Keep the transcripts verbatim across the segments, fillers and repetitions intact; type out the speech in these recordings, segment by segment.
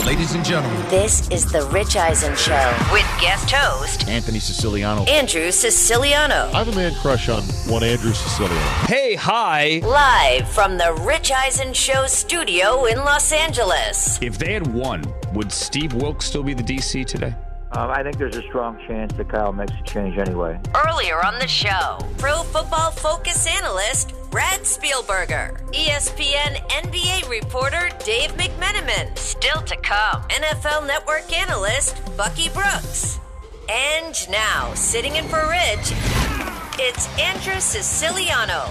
Ladies and gentlemen, this is The Rich Eisen Show with guest host Anthony Siciliano. Andrew Siciliano. I have a man crush on one Andrew Siciliano. Hey, hi. Live from The Rich Eisen Show studio in Los Angeles. If they had won, would Steve Wilkes still be the D C today? Um, I think there's a strong chance that Kyle makes a change anyway. Earlier on the show, Pro Football Focus analyst Brad Spielberger, E S P N N B A reporter Dave McMenamin. Still to come, N F L Network analyst Bucky Brooks. And now, sitting in for Rich, it's Andrew Siciliano.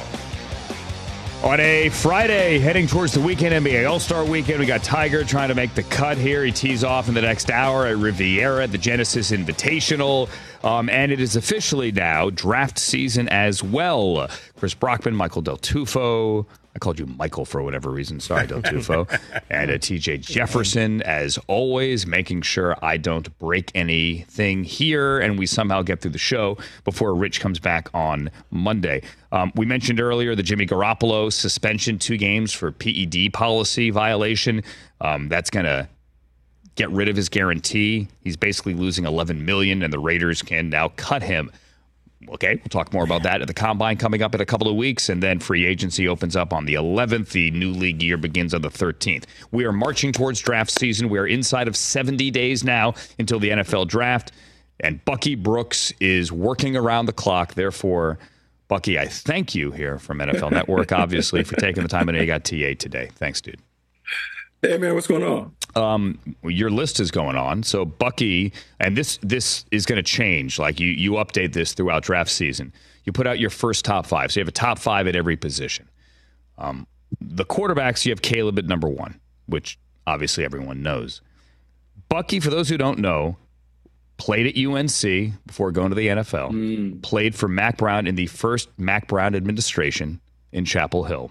On a Friday, heading towards the weekend, N B A All-Star Weekend, we got Tiger trying to make the cut here. He tees off in the next hour at Riviera, the Genesis Invitational. Um, and it is officially now draft season as well. Chris Brockman, Michael Del Tufo. I called you Michael for whatever reason. Sorry, Del Tufo. And uh, T J Jefferson, as always, making sure I don't break anything here and we somehow get through the show before Rich comes back on Monday. Um, we mentioned earlier the Jimmy Garoppolo suspension, two games for P E D policy violation. Um, that's going to get rid of his guarantee. He's basically losing eleven million dollars, and the Raiders can now cut him. Okay, we'll talk more about that at the Combine coming up in a couple of weeks, and then free agency opens up on the eleventh. The new league year begins on the thirteenth. We are marching towards draft season. We are inside of seventy days now until the N F L draft, and Bucky Brooks is working around the clock. Therefore, Bucky, I thank you here from N F L Network, obviously, for taking the time. I know you got T A today. Thanks, dude. Hey, man, what's going on? Um, your list is going on. So Bucky, and this this is going to change. Like you, you update this throughout draft season. You put out your first top five. So you have a top five at every position. Um, the quarterbacks, you have Caleb at number one, which obviously everyone knows. Bucky, for those who don't know, played at U N C before going to the N F L. Mm. Played for Mack Brown in the first Mack Brown administration in Chapel Hill.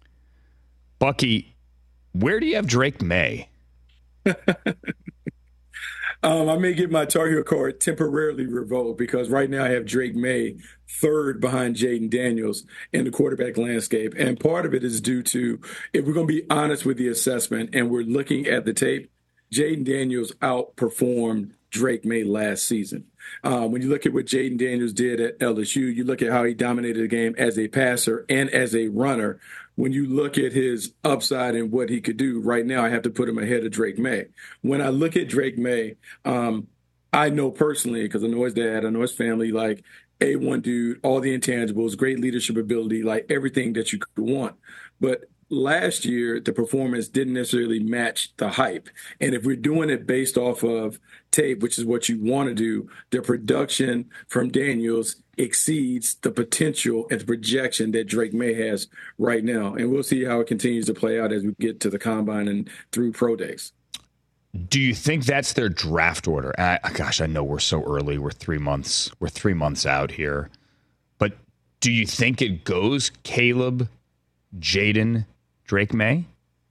Bucky, where do you have Drake May? um, I may get my Tar Heel card temporarily revoked because right now I have Drake May third behind Jaden Daniels in the quarterback landscape. And part of it is due to, if we're going to be honest with the assessment and we're looking at the tape, Jaden Daniels outperformed Drake May last season. Uh, when you look at what Jaden Daniels did at L S U, you look at how he dominated the game as a passer and as a runner. When you look at his upside and what he could do right now, I have to put him ahead of Drake May. When I look at Drake May, um, I know personally, because I know his dad, I know his family, like A one dude, all the intangibles, great leadership ability, like everything that you could want. But last year, the performance didn't necessarily match the hype. And if we're doing it based off of tape, which is what you want to do, the production from Daniels exceeds the potential and the projection that Drake May has right now. And we'll see how it continues to play out as we get to the Combine and through pro days. Do you think that's their draft order? I, gosh, I know we're so early. We're three months. We're three months out here. But do you think it goes Caleb, Jaden, Drake May?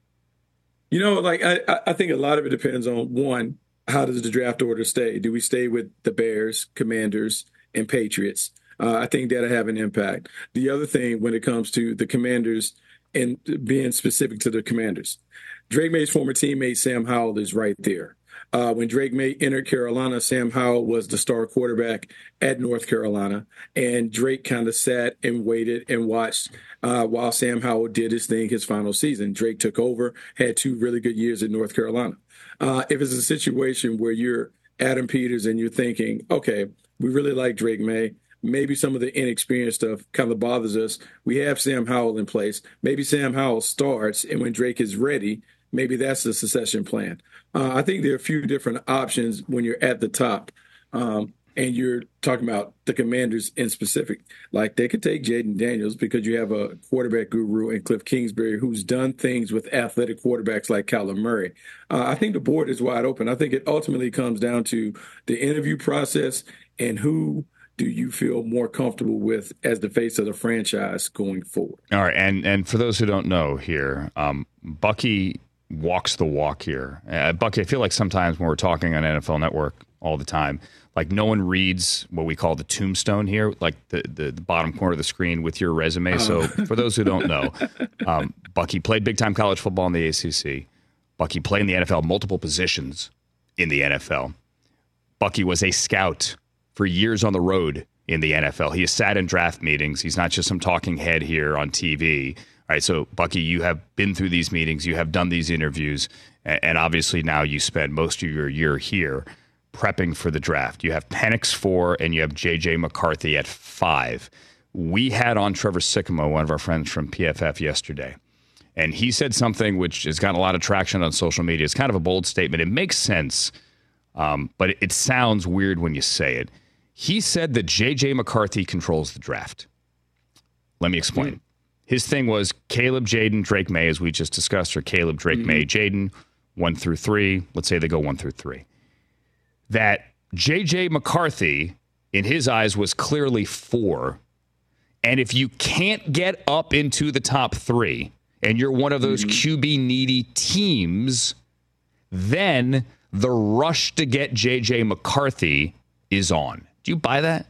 You know, like I, I think a lot of it depends on, one, how does the draft order stay? Do we stay with the Bears, Commanders, and Patriots? Uh, I think that'll have an impact. The other thing when it comes to the Commanders and being specific to the Commanders, Drake May's former teammate Sam Howell is right there. Uh, when Drake May entered Carolina, Sam Howell was the star quarterback at North Carolina, and Drake kind of sat and waited and watched uh, while Sam Howell did his thing his final season. Drake took over, had two really good years at North Carolina. Uh, if it's a situation where you're Adam Peters and you're thinking, okay, we really like Drake May, maybe some of the inexperienced stuff kind of bothers us. We have Sam Howell in place. Maybe Sam Howell starts, and when Drake is ready, maybe that's the succession plan. Uh, I think there are a few different options when you're at the top, um, and you're talking about the Commanders in specific. Like, they could take Jaden Daniels because you have a quarterback guru in Cliff Kingsbury who's done things with athletic quarterbacks like Kyler Murray. Uh, I think the board is wide open. I think it ultimately comes down to the interview process and who do you feel more comfortable with as the face of the franchise going forward. All right, and and for those who don't know here, um, Bucky walks the walk here. Uh, Bucky, I feel like sometimes when we're talking on N F L Network all the time, like no one reads what we call the tombstone here, like the, the, the bottom corner of the screen with your resume. So for those who don't know, um, Bucky played big-time college football in the A C C. Bucky played in the N F L, multiple positions in the N F L. Bucky was a scout for years on the road in the N F L. He has sat in draft meetings. He's not just some talking head here on T V. All right, so Bucky, you have been through these meetings. You have done these interviews. And obviously now you spend most of your year here prepping for the draft. You have Penix four and you have J J McCarthy at five. We had on Trevor Sycamore, one of our friends from P F F yesterday, and he said something which has gotten a lot of traction on social media. It's kind of a bold statement. It makes sense, um, but it, it sounds weird when you say it. He said that J J McCarthy controls the draft. Let me explain. Mm-hmm. His thing was Caleb, Jaden, Drake May, as we just discussed, or Caleb, Drake mm-hmm. May, Jaden, one through three. Let's say they go one through three. That J J McCarthy, in his eyes, was clearly four. And if you can't get up into the top three, and you're one of those mm-hmm. Q B-needy teams, then the rush to get J J McCarthy is on. Do you buy that?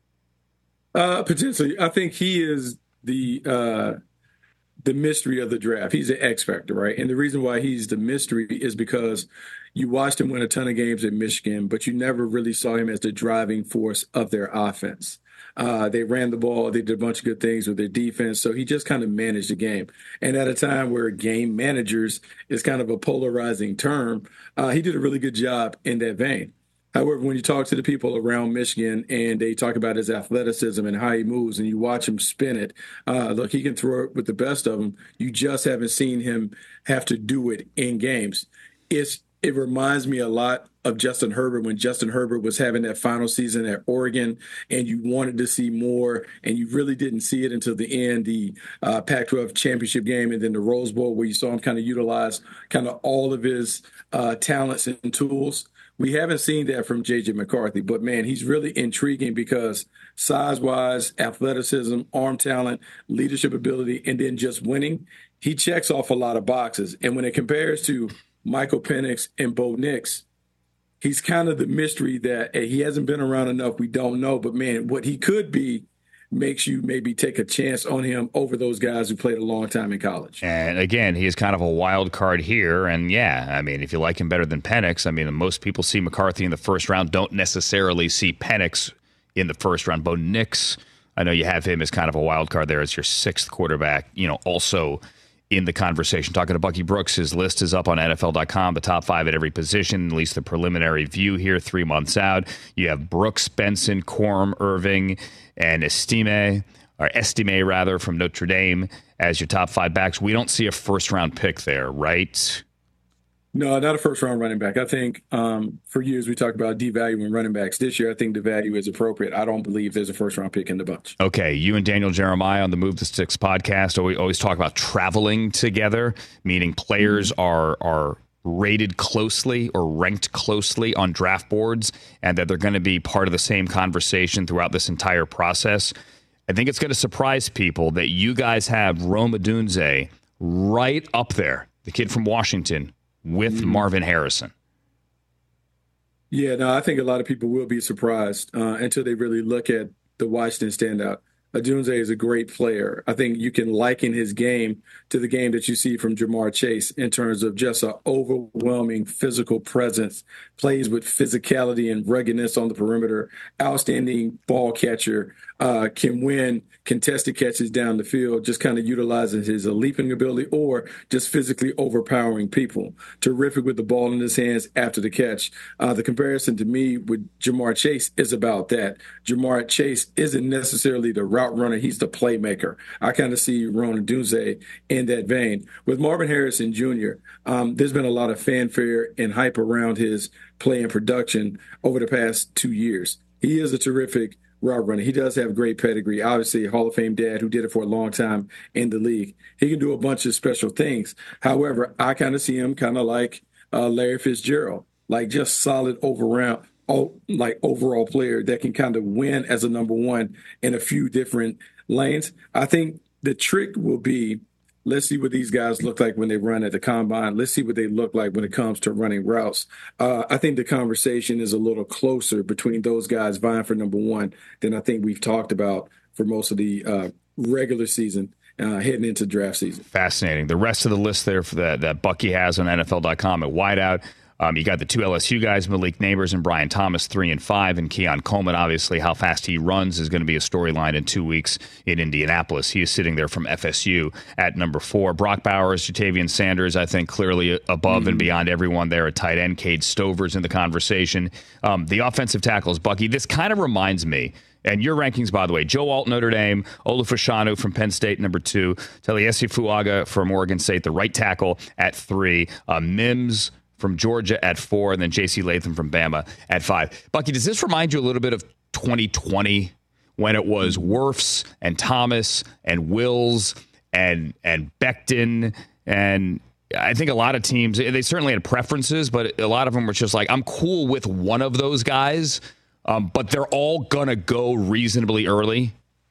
Uh, potentially. I think he is the uh, the mystery of the draft. He's an X factor, right? And the reason why he's the mystery is because you watched him win a ton of games at Michigan, but you never really saw him as the driving force of their offense. Uh, they ran the ball. They did a bunch of good things with their defense. So he just kind of managed the game. And at a time where game managers is kind of a polarizing term, uh, he did a really good job in that vein. However, when you talk to the people around Michigan and they talk about his athleticism and how he moves and you watch him spin it, uh, look, he can throw it with the best of them. You just haven't seen him have to do it in games. It's It reminds me a lot of Justin Herbert when Justin Herbert was having that final season at Oregon and you wanted to see more and you really didn't see it until the end, the uh, Pac twelve championship game and then the Rose Bowl where you saw him kind of utilize kind of all of his uh, talents and tools. We haven't seen that from J J McCarthy, but, man, he's really intriguing because size-wise, athleticism, arm talent, leadership ability, and then just winning, he checks off a lot of boxes. And when it compares to Michael Penix and Bo Nix, he's kind of the mystery that hey, he hasn't been around enough. We don't know. But, man, what he could be makes you maybe take a chance on him over those guys who played a long time in college. And, again, he is kind of a wild card here. And, yeah, I mean, if you like him better than Penix, I mean, most people see McCarthy in the first round, don't necessarily see Penix in the first round. Bo Nix, I know you have him as kind of a wild card there as your sixth quarterback, you know, also in the conversation. Talking to Bucky Brooks, his list is up on N F L dot com, the top five at every position, at least the preliminary view here three months out. You have Brooks, Benson, Quorum, Irving, and Estime, or Estime rather, from Notre Dame as your top five backs. We don't see a first-round pick there, right? No, not a first-round running back. I think um, for years we talked about devaluing running backs. This year I think the value is appropriate. I don't believe there's a first-round pick in the bunch. Okay, you and Daniel Jeremiah on the Move the Sticks podcast always, always talk about traveling together, meaning players mm-hmm. are are rated closely or ranked closely on draft boards and that they're going to be part of the same conversation throughout this entire process. I think it's going to surprise people that you guys have Rome Odunze right up there, the kid from Washington, with mm-hmm. Marvin Harrison. Yeah, no, I think a lot of people will be surprised uh, until they really look at the Washington standout. Odunze is a great player. I think you can liken his game to the game that you see from Jamar Chase in terms of just an overwhelming physical presence, plays with physicality and ruggedness on the perimeter, outstanding ball catcher, uh, can win contested catches down the field, just kind of utilizing his leaping ability or just physically overpowering people. Terrific with the ball in his hands after the catch. Uh, the comparison to me with Jamar Chase is about that. Jamar Chase isn't necessarily the route runner. He's the playmaker. I kind of see Rome Odunze in that vein. With Marvin Harrison Junior, um, there's been a lot of fanfare and hype around his play and production over the past two years. He is a terrific route runner. He does have great pedigree. Obviously, a Hall of Fame dad who did it for a long time in the league. He can do a bunch of special things. However, I kind of see him kind of like uh, Larry Fitzgerald, like just solid overall, oh, like overall player that can kind of win as a number one in a few different lanes. I think the trick will be, let's see what these guys look like when they run at the combine. Let's see what they look like when it comes to running routes. Uh, I think the conversation is a little closer between those guys vying for number one than I think we've talked about for most of the uh, regular season. uh, heading into draft season. Fascinating. The rest of the list there for that, that Bucky has on N F L dot com at wideout. Um, you got the two L S U guys, Malik Neighbors and Brian Thomas, three and five, and Keon Coleman. Obviously, how fast he runs is going to be a storyline in two weeks in Indianapolis. He is sitting there from F S U at number four. Brock Bowers, Jatavian Sanders, I think clearly above mm-hmm. and beyond everyone there at tight end. Cade Stover's in the conversation. Um, the offensive tackles, Bucky. This kind of reminds me. And your rankings, by the way, Joe Alt, Notre Dame, Olufashanu from Penn State, number two, Taliesi Fuaga from Oregon State, the right tackle at three, uh, Mims from Georgia at four, and then J C Latham from Bama at five. Bucky, does this remind you a little bit of twenty twenty when it was Wirfs and Thomas and Wills and and Becton? And I think a lot of teams, they certainly had preferences, but a lot of them were just like, I'm cool with one of those guys, um, but they're all going to go reasonably early.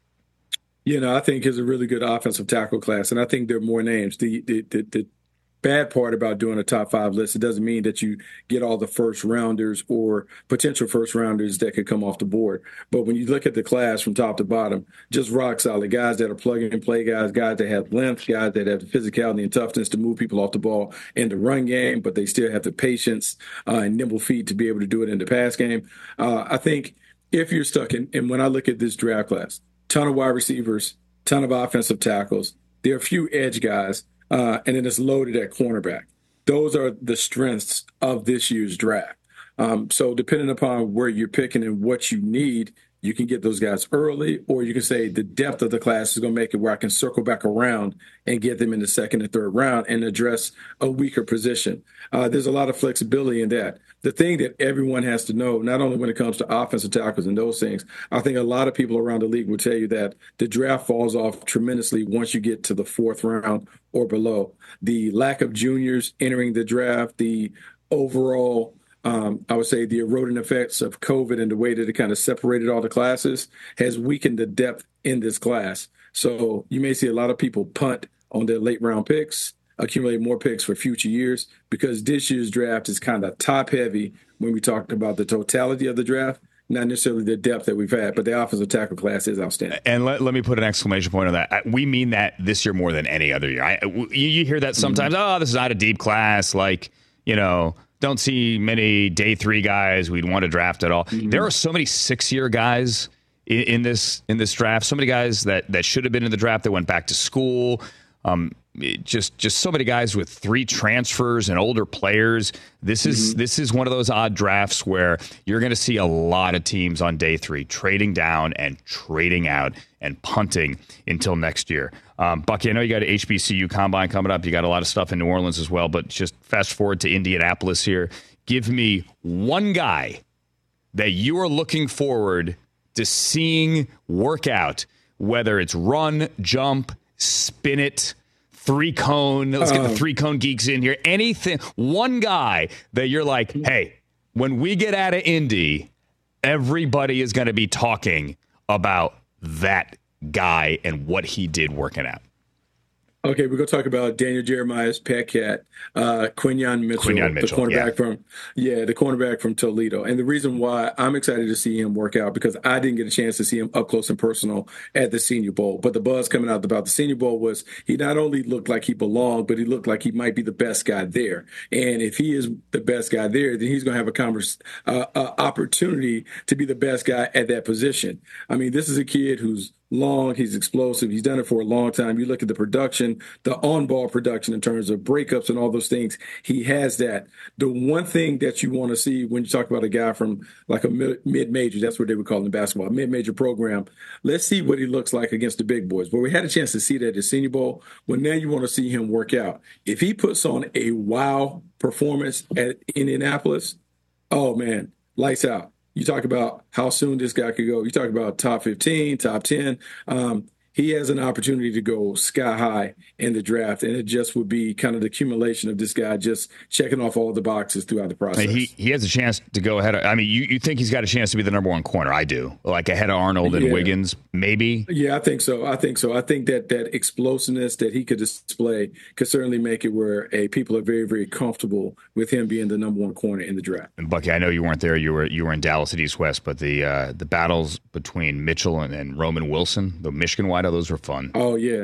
You know, I think it's a really good offensive tackle class, and I think there are more names. The the the, the bad part about doing a top five list, it doesn't mean that you get all the first rounders or potential first rounders that could come off the board. But when you look at the class from top to bottom, just rock solid guys that are plug and play guys, guys that have length, guys that have the physicality and toughness to move people off the ball in the run game, but they still have the patience uh, and nimble feet to be able to do it in the pass game. Uh, I think if you're stuck in, and when I look at this draft class, ton of wide receivers, ton of offensive tackles, there are a few edge guys, Uh, and then it's loaded at cornerback. Those are the strengths of this year's draft. Um, so depending upon where you're picking and what you need, you can get those guys early, or you can say the depth of the class is going to make it where I can circle back around and get them in the second and third round and address a weaker position. Uh, there's a lot of flexibility in that. The thing that everyone has to know, not only when it comes to offensive tackles and those things, I think a lot of people around the league will tell you that the draft falls off tremendously once you get to the fourth round or below. The lack of juniors entering the draft, the overall Um, I would say the eroding effects of COVID and the way that it kind of separated all the classes has weakened the depth in this class. So you may see a lot of people punt on their late round picks, accumulate more picks for future years, because this year's draft is kind of top heavy when we talk about the totality of the draft, not necessarily the depth that we've had, but the offensive tackle class is outstanding. And let, let me put an exclamation point on that. We mean that this year more than any other year. I, you, you hear that sometimes, mm-hmm. oh, this is not a deep class, like, you know, don't see many day three guys we'd want to draft at all. Mm-hmm. There are so many six-year guys in, in this in this draft. So many guys that, that should have been in the draft that went back to school. Um, just just so many guys with three transfers and older players. This is mm-hmm. this is one of those odd drafts where you're going to see a lot of teams on day three trading down and trading out and punting until next year. Um, Bucky, I know you got an H B C U Combine coming up. You got a lot of stuff in New Orleans as well, but just fast forward to Indianapolis here. Give me one guy that you are looking forward to seeing work out, whether it's run, jump, spin it, three cone. Let's get the three cone geeks in here. Anything, one guy that you're like, hey, when we get out of Indy, everybody is going to be talking about that guy and what he did working out. Okay, we're going to talk about Daniel Jeremiah's pet cat, uh, Quinyon Mitchell, Quinyon Mitchell, the cornerback yeah. from yeah, the cornerback from Toledo. And the reason why I'm excited to see him work out, because I didn't get a chance to see him up close and personal at the Senior Bowl. But the buzz coming out about the Senior Bowl was he not only looked like he belonged, but he looked like he might be the best guy there. And if he is the best guy there, then he's going to have a converse, uh, uh, opportunity to be the best guy at that position. I mean, this is a kid who's long, he's explosive, he's done it for a long time. You look at the production, the on-ball production in terms of breakups and all those things, he has that. The one thing that you want to see when you talk about a guy from like a mid-major, that's what they would call it in basketball, a mid-major program, let's see what he looks like against the big boys. But we had a chance to see that at the Senior Bowl. Well, now you want to see him work out. If he puts on a wow performance at Indianapolis, oh man, lights out. You talk about how soon this guy could go. You talk about top fifteen, top ten. Um, he has an opportunity to go sky high in the draft, and it just would be kind of the accumulation of this guy just checking off all the boxes throughout the process. He he has a chance to go ahead of, I mean, you, you think he's got a chance to be the number one corner. I do. Like ahead of Arnold and yeah. Wiggins, maybe? Yeah, I think so. I think so. I think that that explosiveness that he could display could certainly make it where a people are very, very comfortable with him being the number one corner in the draft. And Bucky, I know you weren't there. You were you were in Dallas at East West, but the uh, the battles between Mitchell and, and Roman Wilson, the Michigan wide, those were fun. Oh, yeah.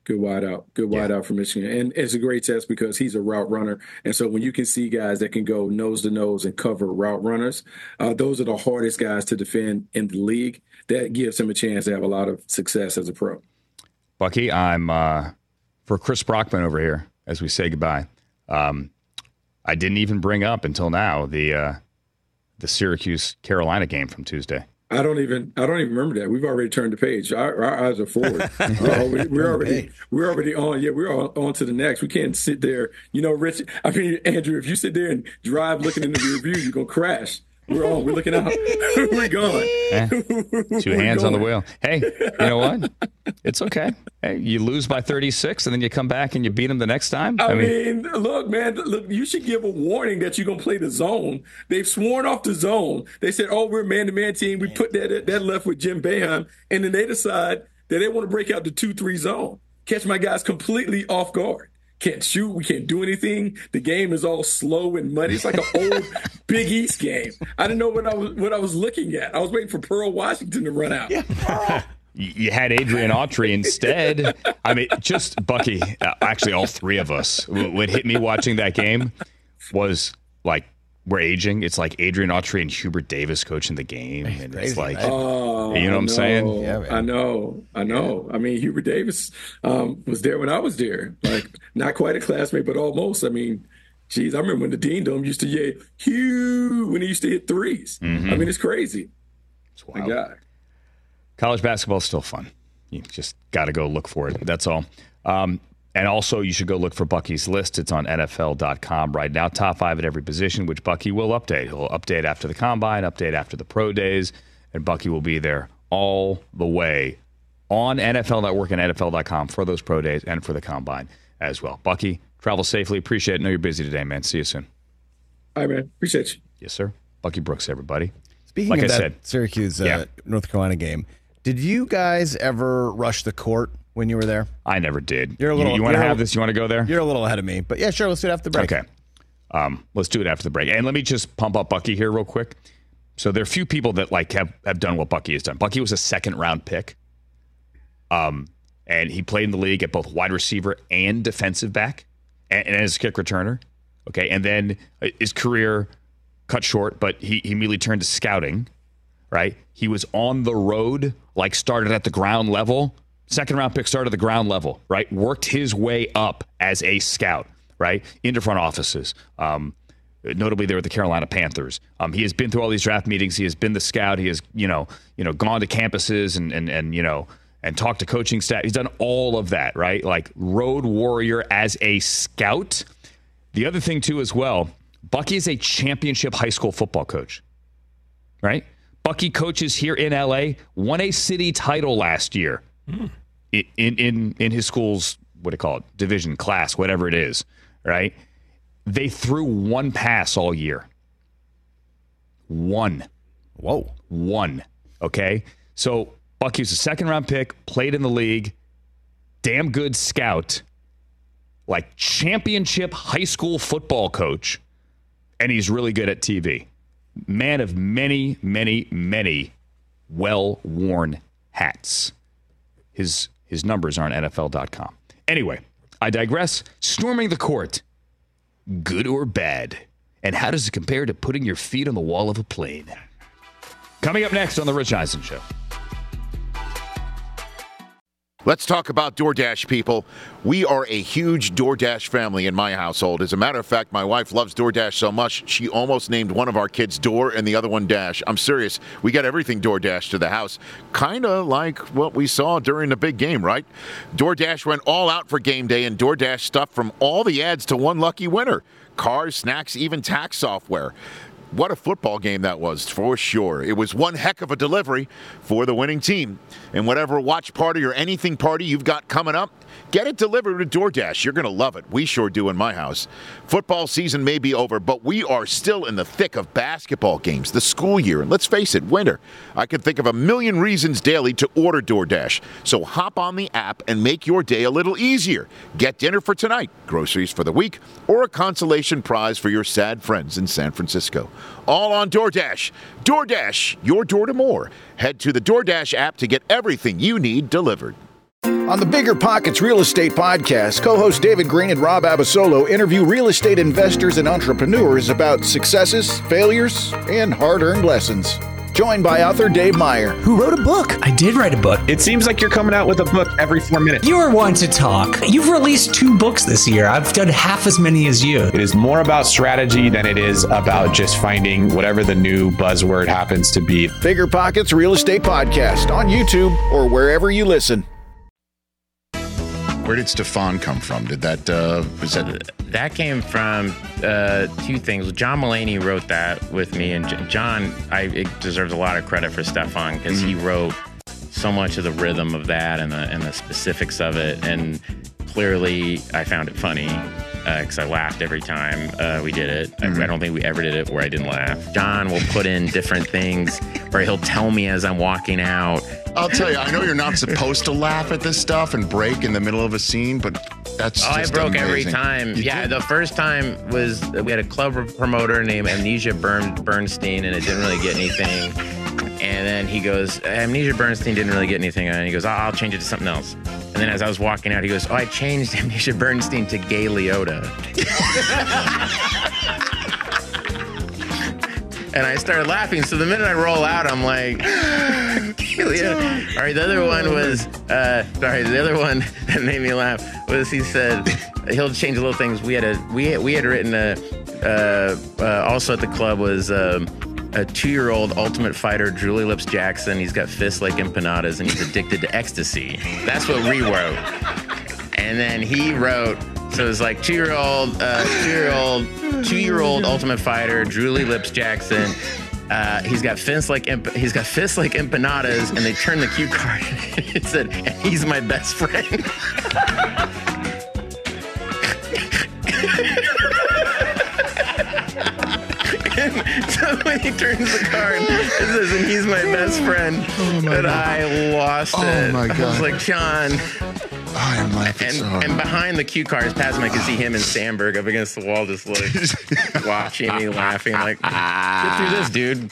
Good wide out. Good wide Yeah. out for Michigan. And it's a great test because he's a route runner. And so when you can see guys that can go nose to nose and cover route runners, uh, those are the hardest guys to defend in the league. That gives him a chance to have a lot of success as a pro. Bucky, I'm uh, for Chris Brockman over here as we say goodbye. Um, I didn't even bring up until now the uh, the Syracuse Carolina game from Tuesday. I don't even I don't even remember that. We've already turned the page. Our, our eyes are forward. we're, already, we're already we're already on. Yeah, we're on, on to the next. We can't sit there. You know, Rich. I mean, Andrew, if you sit there and drive looking in the review, you're gonna crash. We're on. We're looking out. We're going. Eh, two We're hands going. on the wheel. Hey, you know what? It's okay. Hey, you lose by thirty-six, and then you come back and you beat them the next time. I, I mean, mean, look, man, look, you should give a warning that you're going to play the zone. They've sworn off the zone. They said, oh, we're a man-to-man team. We put that that left with Jim Boeheim, and then they decide that they want to break out the two three zone. Catch my guys completely off guard. Can't shoot. We can't do anything. The game is all slow and muddy. It's like an old Big East game. I didn't know what I was what I was looking at. I was waiting for Pearl Washington to run out. Yeah, Pearl. You had Adrian Autry instead. I mean, just Bucky, uh, actually all three of us, what hit me watching that game was like, we're aging. It's like Adrian Autry and Hubert Davis coaching the game. And Crazy, it's like, right? Oh, you know what I'm I saying? know, Yeah, man. I know. I know. I mean, Hubert Davis um, was there when I was there. Like, not quite a classmate, but almost. I mean, geez, I remember when the Dean Dome used to yell, Hugh, when he used to hit threes. Mm-hmm. I mean, it's crazy. It's My wild. God. College basketball is still fun. You just got to go look for it. That's all. Um, and also, you should go look for Bucky's list. It's on N F L dot com right now. Top five at every position, which Bucky will update. He'll update after the combine, update after the pro days, and Bucky will be there all the way on N F L Network and N F L dot com for those pro days and for the combine as well. Bucky, travel safely. Appreciate it. I know you're busy today, man. See you soon. All right, man. Appreciate you. Yes, sir. Bucky Brooks, everybody. Speaking Like of I that said, Syracuse uh, yeah. North Carolina game, did you guys ever rush the court when you were there? I never did. You're a little- you you want to you're a- have this? You want to go there? You're a little ahead of me, but yeah, sure. Let's do it after the break. Okay. Um, let's do it after the break. And let me just pump up Bucky here real quick. So there are a few people that like have, have done what Bucky has done. Bucky was a second round pick. Um, and he played in the league at both wide receiver and defensive back and, and as a kick returner. Okay. And then his career cut short, but he, he immediately turned to scouting, right? He was on the road, like started at the ground level. Second round pick started at the ground level, right? Worked his way up as a scout, right? Into front offices. Um, notably there with the Carolina Panthers. Um, he has been through all these draft meetings. He has been the scout. He has, you know, you know, gone to campuses and, and, and, you know, and talked to coaching staff. He's done all of that, right? Like road warrior as a scout. The other thing too, as well, Bucky is a championship high school football coach, right? Bucky coaches here in L A, won a city title last year mm. in, in, in his school's, what do you call it, division, class, whatever it is, right? They threw one pass all year. One. Whoa. One. Okay? So Bucky's a second-round pick, played in the league, damn good scout, like championship high school football coach, and he's really good at T V. Man of many, many, many well-worn hats. His his numbers are on N F L dot com. Anyway, I digress. Storming the court. Good or bad? And how does it compare to putting your feet on the wall of a plane? Coming up next on The Rich Eisen Show. Let's talk about DoorDash, people. We are a huge DoorDash family in my household. As a matter of fact, my wife loves DoorDash so much, she almost named one of our kids Door and the other one Dash. I'm serious. We got everything DoorDash to the house. Kind of like what we saw during the big game, right? DoorDash went all out for game day, and DoorDash stuffed from all the ads to one lucky winner. Cars, snacks, even tax software. What a football game that was, for sure. It was one heck of a delivery for the winning team. And whatever watch party or anything party you've got coming up, get it delivered with DoorDash. You're going to love it. We sure do in my house. Football season may be over, but we are still in the thick of basketball games, the school year, and let's face it, winter. I can think of a million reasons daily to order DoorDash. So hop on the app and make your day a little easier. Get dinner for tonight, groceries for the week, or a consolation prize for your sad friends in San Francisco. All on DoorDash. DoorDash, your door to more. Head to the DoorDash app to get everything you need delivered. On the Bigger Pockets Real Estate Podcast, co-host David Green and Rob Abasolo interview real estate investors and entrepreneurs about successes, failures, and hard-earned lessons. Joined by author Dave Meyer, who wrote a book. I did write a book. It seems like you're coming out with a book every four minutes. You are one to talk. You've released two books this year. I've done half as many as you. It is more about strategy than it is about just finding whatever the new buzzword happens to be. Bigger Pockets Real Estate Podcast on YouTube or wherever you listen. Where did Stefan come from? Did that, uh, was that? That came from uh, two things. John Mulaney wrote that with me, and J- John, I it deserves a lot of credit for Stefan because mm-hmm. he wrote so much of the rhythm of that and the and the specifics of it, and clearly I found it funny because uh, I laughed every time uh, we did it. Mm-hmm. I, I don't think we ever did it where I didn't laugh. John will put in different things, or he'll tell me as I'm walking out. I'll tell you, I know you're not supposed to laugh at this stuff and break in the middle of a scene, but that's oh, just I broke amazing. Every time. You yeah, did? The first time was we had a club promoter named Amnesia Bern, Bernstein, and it didn't really get anything. And then he goes, Amnesia Bernstein didn't really get anything, and he goes, oh, I'll change it to something else. And then as I was walking out, he goes, oh, I changed Amnesia Bernstein to Gay Liotta. And I started laughing. So the minute I roll out, I'm like, all right, the other one was, uh, sorry, the other one that made me laugh was he said, he'll change little things. We had a, we had, we had written a, uh, uh, also at the club was um, a two-year-old Ultimate Fighter, Julie Lips Jackson. He's got fists like empanadas and he's addicted to ecstasy. That's what we wrote. And then he wrote, so it was like two-year-old, uh, two-year-old, two-year-old Ultimate Fighter, Julie Lips Jackson. Uh, he's got fists like emp- he's got fists like empanadas, and they turned the cue card. And it said, and he's my best friend. And so when he turns the card, it says, and he's my best friend. Oh my and God. I lost oh it. My God. I was like, John. I am laughing and, so hard. And behind the cue cards, past me, I could see him and Sandberg up against the wall, just like watching me, laughing, like, get through this, dude.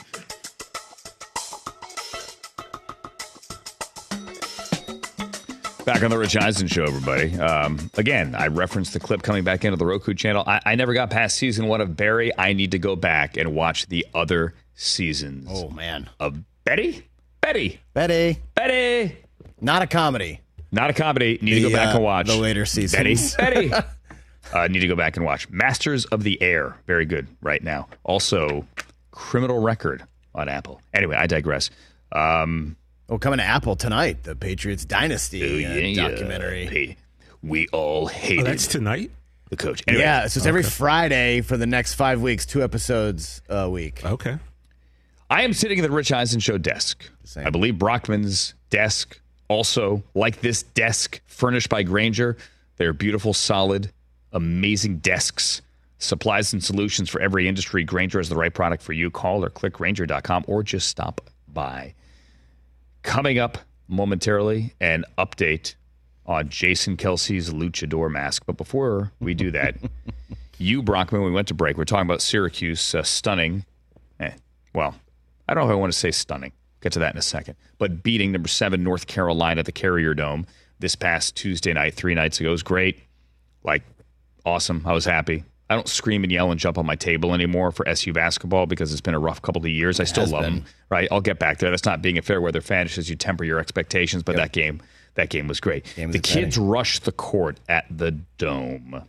Back on the Rich Eisen Show, everybody. Um, again, I referenced the clip coming back into the Roku channel. I, I never got past season one of Barry. I need to go back and watch the other seasons. Oh, man. Of Betty? Betty. Betty. Betty. Not a comedy. Not a comedy. Need the, to go back uh, and watch the later seasons. Betty. Betty. uh, need to go back and watch Masters of the Air. Very good right now. Also, Criminal Record on Apple. Anyway, I digress. Um, oh, coming to Apple tonight, the Patriots Dynasty oh, yeah, uh, documentary. Yeah. We all hated. Oh, that's tonight? The coach. Anyway. Yeah, so it's okay. every Friday for the next five weeks, two episodes a week. Okay. I am sitting at the Rich Eisen Show desk. I believe Brockman's desk. Also, like this desk furnished by Grainger, they're beautiful, solid, amazing desks. Supplies and solutions for every industry. Grainger is the right product for you. Call or click Grainger dot com or just stop by. Coming up momentarily, an update on Jason Kelce's luchador mask. But before we do that, you, Brockman, we went to break. We're talking about Syracuse uh, stunning. Eh, well, I don't know if I want to say stunning. Get to that in a second. But beating number seven North Carolina at the Carrier Dome this past Tuesday night, three nights ago, was great. Like, awesome. I was happy. I don't scream and yell and jump on my table anymore for S U basketball because it's been a rough couple of years. I still love them, right? I'll get back there. That's not being a fair weather fan. It's just you temper your expectations. But yep. that game, that game was great. Game was the exciting. Kids rushed the court at the Dome.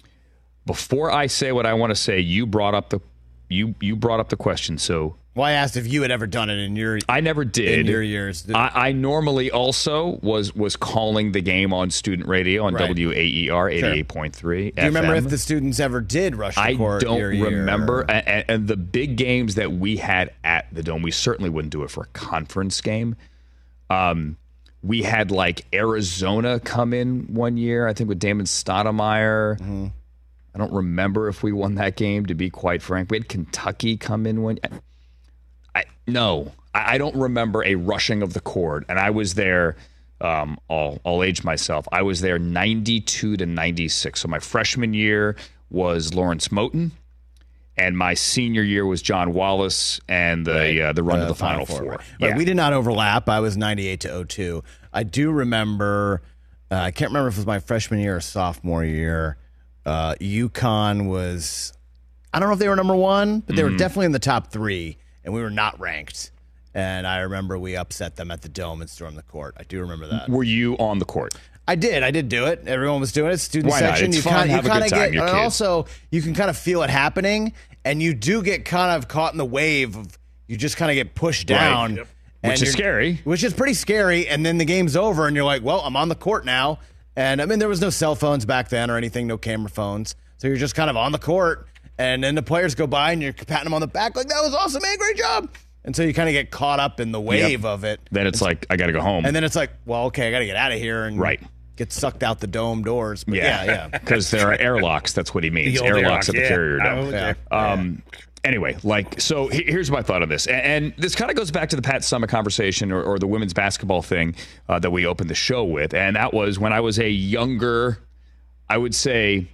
Before I say what I want to say, you brought up the you you brought up the question. So. Well, I asked if you had ever done it in your I never did. In your years. I, I normally also was was calling the game on student radio on right. W A E R eighty-eight point three. Do you F M. Remember if the students ever did rush the court? I don't year, remember. Year? And, and the big games that we had at the Dome, we certainly wouldn't do it for a conference game. Um, we had like Arizona come in one year, I think with Damon Stoudemire. Mm-hmm. I don't remember if we won that game, to be quite frank. We had Kentucky come in one year. I, no, I, I don't remember a rushing of the court. And I was there, um, I'll, I'll age myself. I was there ninety-two to ninety-six. So my freshman year was Lawrence Moten. And my senior year was John Wallace and the right. uh, the run uh, to the Final, Final Four. Four. Right. Yeah. We did not overlap. I was ninety-eight to oh two. I do remember Uh, I can't remember if it was my freshman year or sophomore year. Uh, UConn was, I don't know if they were number one, but they Mhm. were definitely in the top three, and we were not ranked. And I remember we upset them at the Dome and stormed the court. I do remember that. Were you on the court? I did. I did do it. Everyone was doing it. Student Why not? section. It's you fun. kind Have a of good time. get, You're and kids. also you can kind of feel it happening, and you do get kind of caught in the wave of you just kind of get pushed Right. down, Yep. and Which is you're- scary. Which is pretty scary. And then the game's over, and you're like, "Well, I'm on the court now." And I mean, there was no cell phones back then or anything, no camera phones, so you're just kind of on the court. And then the players go by, and you're patting them on the back like, "That was awesome, man! Great job!" And so you kind of get caught up in the wave Yep. of it. Then it's like, I got to go home. And then it's like, well, okay, I got to get out of here and Right. get sucked out the dome doors. But yeah, yeah. Because there are airlocks. That's what he means. The old Airlocks airlocks, at the yeah. carrier I'm dome. with you. Um, anyway, like, so he- here's my thought on this. And, and this kind of goes back to the Pat Summitt conversation or, or the women's basketball thing uh, that we opened the show with. And that was when I was a younger, I would say,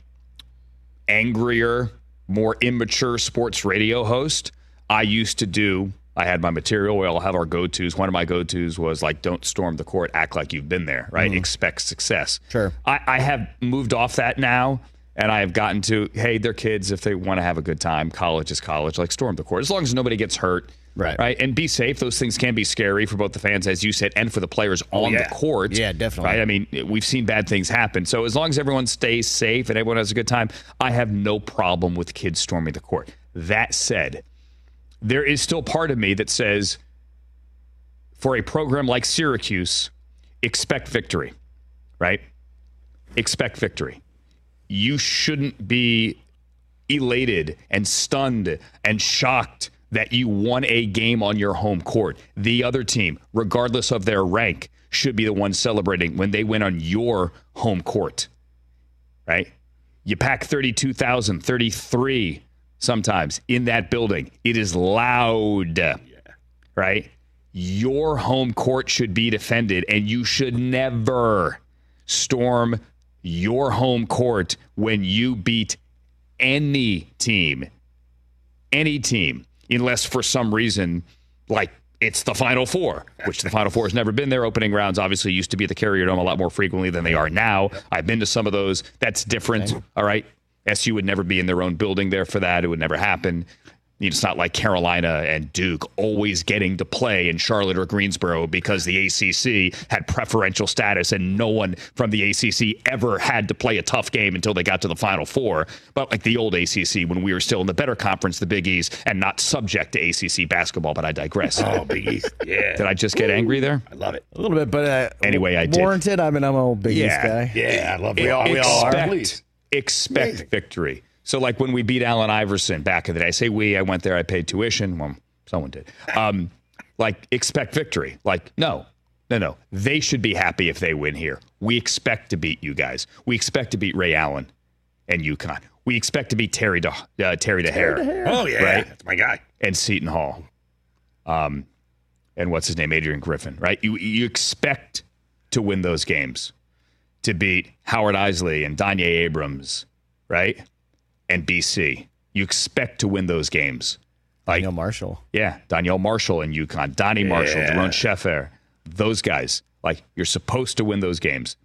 angrier, more immature sports radio host. I used to do, I had my material. We all have our go-tos. One of my go-tos was like, don't storm the court, act like you've been there, right? Mhm. Expect success. Sure. I, I have moved off that now, and I have gotten to, hey, they're kids. If they want to have a good time, college is college. Like, storm the court. As long as nobody gets hurt. Right. Right. And be safe. Those things can be scary for both the fans, as you said, and for the players on yeah. the court. Yeah, definitely. Right. I mean, we've seen bad things happen. So as long as everyone stays safe and everyone has a good time, I have no problem with kids storming the court. That said, there is still part of me that says, for a program like Syracuse, expect victory, right? Expect victory. You shouldn't be elated and stunned and shocked that you won a game on your home court. The other team, regardless of their rank, should be the one celebrating when they win on your home court, right? You pack thirty-two thousand, thirty-three sometimes in that building. It is loud, right? Your home court should be defended, and you should never storm your home court when you beat any team, any team, unless for some reason, like it's the Final Four, which the Final Four has never been there. Opening rounds obviously used to be at the Carrier Dome a lot more frequently than they are now. I've been to some of those. That's different, all right? S U would never be in their own building there for that. It would never happen. It's not like Carolina and Duke always getting to play in Charlotte or Greensboro because the A C C had preferential status and no one from the A C C ever had to play a tough game until they got to the Final Four. But like the old A C C when we were still in the better conference, the Big East, and not subject to A C C basketball, but I digress. Oh, Big East. Yeah. Did I just get angry there? I love it. A little bit, but uh, Anyway, I did. warranted. I mean, I'm an old Big East Yeah. guy. Yeah, I love it. E- We all, we all are. expect, Please. expect Amazing. victory. So like when we beat Allen Iverson back in the day, I say we, I went there, I paid tuition. Well, someone did. Um, like expect victory. Like, no, no, no. They should be happy if they win here. We expect to beat you guys. We expect to beat Ray Allen and UConn. We expect to beat Terry De, uh, Terry DeHare. Oh, yeah. Right? That's my guy. And Seton Hall. Um, and what's his name? Adrian Griffin, right? You, you expect to win those games, to beat Howard Isley and Danye Abrams, right? And B C. You expect to win those games. Like, Daniel Marshall. Yeah, Danielle Marshall in UConn, Donnie Marshall, Yeah. Daron Sheffer, those guys. Like, you're supposed to win those games.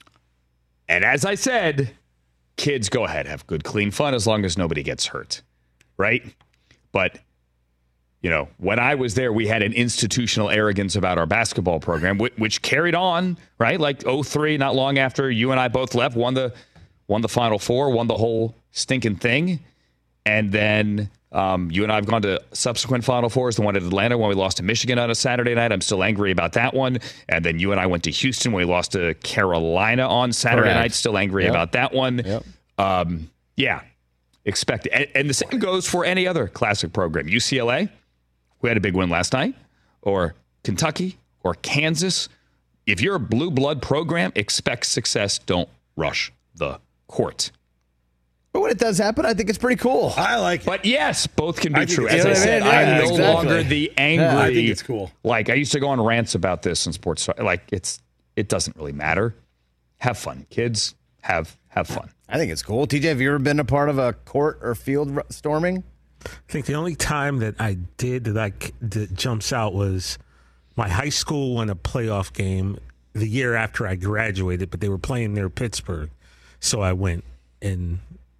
And as I said, kids, go ahead, have good, clean fun as long as nobody gets hurt, right? But, you know, when I was there, we had an institutional arrogance about our basketball program, which, which carried on, right? Like oh three, not long after you and I both left, won the won the Final Four, won the whole stinking thing. And then um, you and I have gone to subsequent Final Fours, the one at Atlanta when we lost to Michigan on a Saturday night. I'm still angry about that one. And then you and I went to Houston when we lost to Carolina on Saturday Correct. night. Still angry Yep. about that one. Yep. Um, yeah, expect it. And, and the same goes for any other classic program. U C L A, who had a big win last night, or Kentucky, or Kansas. If you're a blue blood program, expect success. Don't rush the court. But when it does happen, I think it's pretty cool. I like it. But yes, both can be I think true. it's- As I You know what I said, mean? I'm Yeah, no exactly. longer the angry. Yeah, I think it's cool. Like I used to go on rants about this in sports. Like it's it doesn't really matter. Have fun, kids. Have have fun. I think it's cool. T J, have you ever been a part of a court or field r- storming? I think the only time that I did that, I, that jumps out was my high school won a playoff game, the year after I graduated, but they were playing near Pittsburgh, so I went. And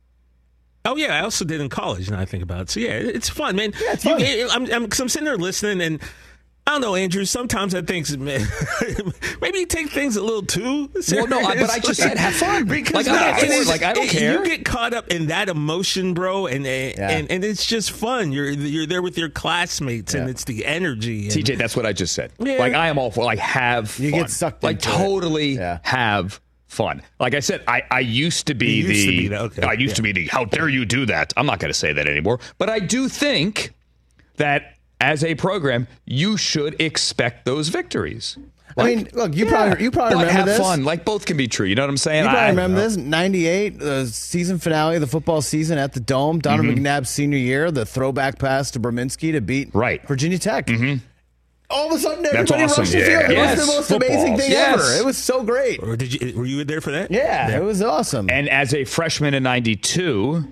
oh yeah, I also did in college. Now I think about it. So yeah, it's fun, man. Yeah, it's fun. You, I'm, I'm, cause I'm sitting there listening, and I don't know, Andrew. Sometimes I think, man, maybe you take things a little too serious. Well, no, but I just said have fun. Because like, no, I don't, it is, like I don't it, care. You get caught up in that emotion, bro, and and, Yeah. and, and it's just fun. You're you're there with your classmates, and Yeah. it's the energy. And, T J, that's what I just said. Yeah. Like I am all for like have You fun. get sucked like into it. totally Yeah. have fun. Like I said, I, I used to be You the used to be the- okay. I used Yeah. to be the how dare you do that. I'm not going to say that anymore. But I do think that as a program, you should expect those victories. I mean, look, you probably you probably But remember have this. fun. Like both can be true. You know what I'm saying? You probably I, remember this. ninety-eight, the season finale of the football season at the Dome. Donovan McNabb's senior year, the throwback pass to Berminski to beat Right. Virginia Tech. All of a sudden, That's everybody awesome. rushed the Yeah. field. It Yes. was the most Football. amazing thing Yes. ever. It was so great. or did you? Were you there for that? Yeah, it was awesome. And as a freshman in ninety-two,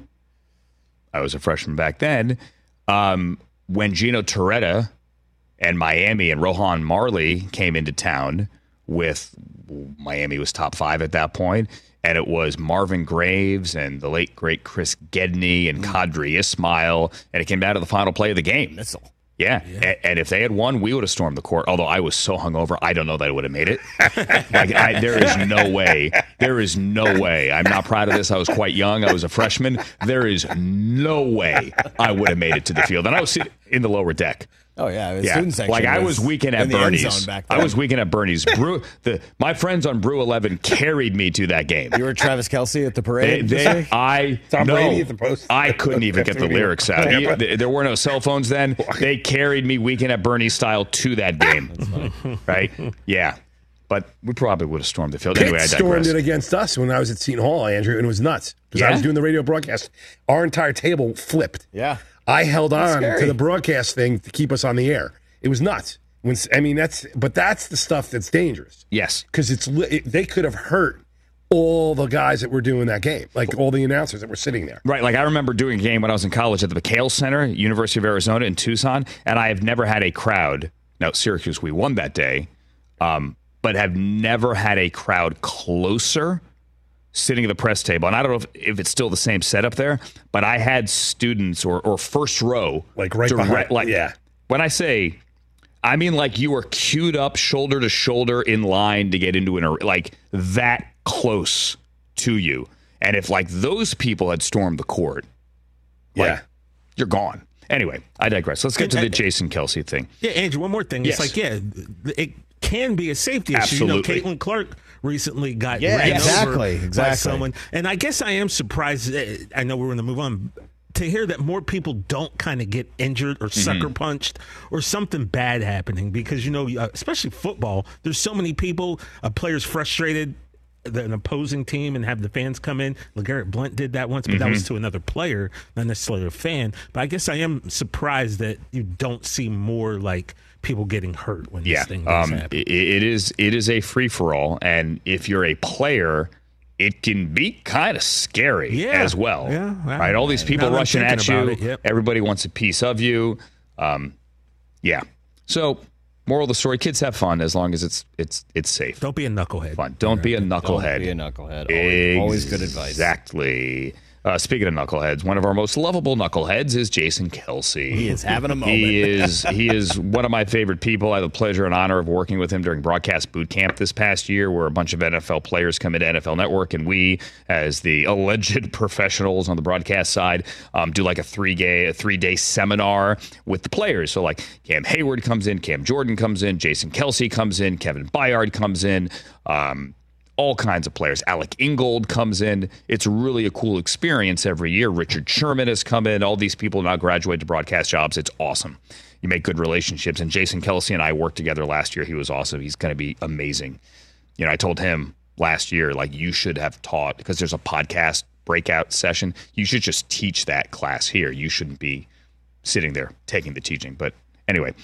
I was a freshman back then, um, when Gino Torretta and Miami and Rohan Marley came into town with, Miami was top five at that point, and it was Marvin Graves and the late, great Chris Gedney and Kadri Ismail, and it came down to the final play of the game. Missile. Yeah. A- And if they had won, we would have stormed the court. Although I was so hungover, I don't know that I would have made it. like, I, there is no way. There is no way. I'm not proud of this. I was quite young. I was a freshman. There is no way I would have made it to the field. And I was sitting in the lower deck. Oh yeah, the Yeah, student section. like I was weekend at in the end Bernie's. zone back then. I was weekend at Bernie's. Brew, the my friends on Brew eleven carried me to that game. You were Travis Kelce at the They, parade. they, this week? I Tom no, Brady at the post. I couldn't even get the lyrics out. Yeah. He- there were no cell phones then. They carried me weekend at Bernie's style to that game. Right? Yeah. But we probably would have stormed the field. Pitt Anyway, I stormed digress. it against us when I was at Seton Hall, Andrew, and it was nuts because I Yeah? was doing the radio broadcast. Our entire table flipped. Yeah. I held on scary. to the broadcast thing to keep us on the air. It was nuts. When I mean that's, but that's the stuff that's dangerous Yes. because it's li- it, they could have hurt all the guys that were doing that game, like all the announcers that were sitting there. Right, like I remember doing a game when I was in college at the McHale Center, University of Arizona in Tucson, and I have never had a crowd. Now, Syracuse, we won that day, um, but have never had a crowd closer sitting at the press table. And I don't know if, if it's still the same setup there, but I had students or, or first row. Like right direct- behind- Like, yeah. When I say, I mean like you were queued up shoulder to shoulder in line to get into an, ar- like that close to you. And if like those people had stormed the court, like, Yeah. you're gone. Anyway, I digress. Let's get to the Jason Kelce thing. Yeah, Andrew, one more thing. Yes. It's like, yeah, it can be a safety issue. Absolutely. You know, Caitlin Clark recently got Yeah, ran exactly, over by exactly. someone. And I guess I am surprised. eh, I know we're going to move on. To hear that more people don't kind of get injured or sucker punched or something bad happening because, you know, uh, especially football, there's so many people, a player's frustrated, the, an opposing team, and have the fans come in. LeGarrette Blount did that once, but that was to another player, not necessarily a fan. But I guess I am surprised that you don't see more like people getting hurt when Yeah, this thing does um, happen. it, it is it is a free for all, and if you're a player, it can be kind of scary Yeah, as well. yeah, wow. Right, all these people Now that I'm rushing at thinking you. about it, yep. Everybody wants a piece of you. Um, yeah. So, moral of the story: kids have fun as long as it's it's it's safe. Don't be a knucklehead. Fun. Don't be a knucklehead. Don't be a knucklehead. Always, always good advice. Exactly. Uh, speaking of knuckleheads, one of our most lovable knuckleheads is Jason Kelce. He is having a moment. He is he is one of my favorite people. I have the pleasure and honor of working with him during broadcast boot camp this past year, where a bunch of N F L players come into N F L Network, and we, as the alleged professionals on the broadcast side, um, do like a three day a three day seminar with the players. So like Cam Hayward comes in, Cam Jordan comes in, Jason Kelce comes in, Kevin Byard comes in. Um, all kinds of players. Alec Ingold comes in. It's really a cool experience every year. Richard Sherman has come in. All these people now graduate to broadcast jobs. It's awesome. You make good relationships. And Jason Kelce and I worked together last year. He was awesome. He's going to be amazing. You know, I told him last year, like, you should have taught, because there's a podcast breakout session. You should just teach that class here. You shouldn't be sitting there taking the teaching. But anyway,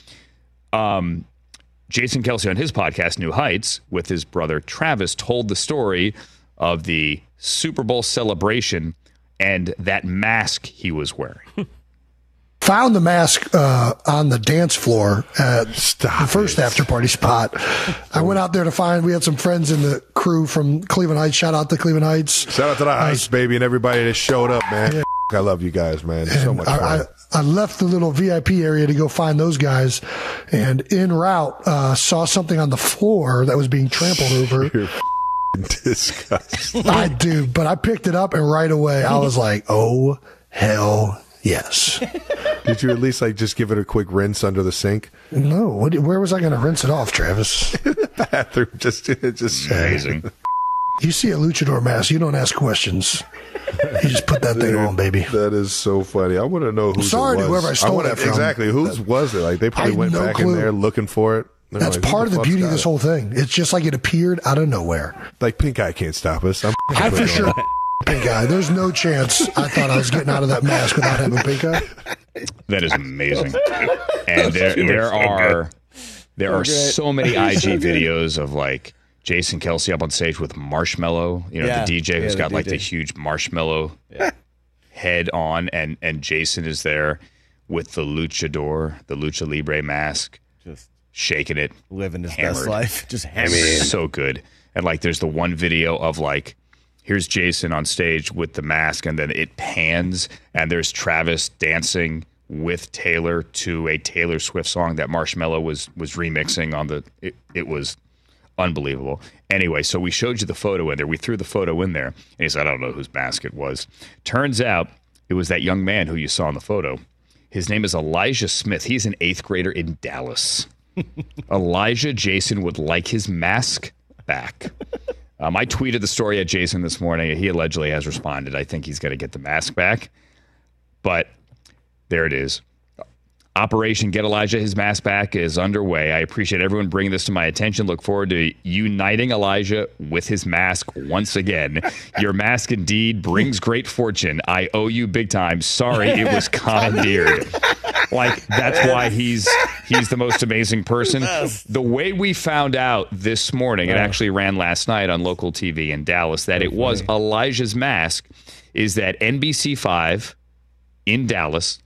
um, Jason Kelce on his podcast, New Heights, with his brother Travis, told the story of the Super Bowl celebration and that mask he was wearing. Found the mask uh, on the dance floor at Stop the first it. after party spot. I went out there to find, we had some friends in the crew from Cleveland Heights. Shout out to Cleveland Heights. Shout out to the Heights, baby, and everybody that showed up, man. Yeah. I love you guys, man. It's so much I, fun. I, I left the little V I P area to go find those guys, and en route uh, saw something on the floor that was being trampled over. You're disgusting. I do, but I picked it up, and right away I was like, "Oh hell yes!" Did you at least like just give it a quick rinse under the sink? No, what, where was I going to rinse it off, Travis? Bathroom, just just Amazing. You see a luchador mask, you don't ask questions. You just put that thing on, baby. That is so funny. I want to know who. Sorry to whoever I stole wanna, that from. Exactly, whose was it? Like they probably I went no back clue. in there looking for it. They're That's like, who part of the fuck's beauty of got this it? whole thing. It's just like it appeared out of nowhere. Like pink eye can't stop us. I'm I for sure pink eye. There's no chance I thought I was getting out of that mask without having pink eye. That is amazing. And there there are there are so many I G videos of like Jason Kelce up on stage with Marshmallow, you know, Yeah. the D J who's Yeah, the got like D J. the huge marshmallow head on, and and Jason is there with the luchador, the lucha libre mask, Just shaking it, living his hammered. best life. Just I hammered. mean, so good. And like, there's the one video of like, here's Jason on stage with the mask, and then it pans, and there's Travis dancing with Taylor to a Taylor Swift song that Marshmello was was remixing on the. It, it was unbelievable. Anyway, so we showed you the photo in there. We threw the photo in there, and he said, "I don't know whose mask it was." Turns out it was that young man who you saw in the photo. His name is Elijah Smith. He's an eighth grader in Dallas. Elijah Jason would like his mask back. Um, I tweeted the story at Jason this morning. He allegedly has responded. I think he's going to get the mask back. But there it is. Operation Get Elijah His Mask Back is underway. I appreciate everyone bringing this to my attention. Look forward to uniting Elijah with his mask once again. Your mask indeed brings great fortune. I owe you big time. Sorry, it was commandeered. Like, that's why he's he's the most amazing person. The way we found out this morning, it actually ran last night on local T V in Dallas, that it was Elijah's mask, is that N B C five in Dallas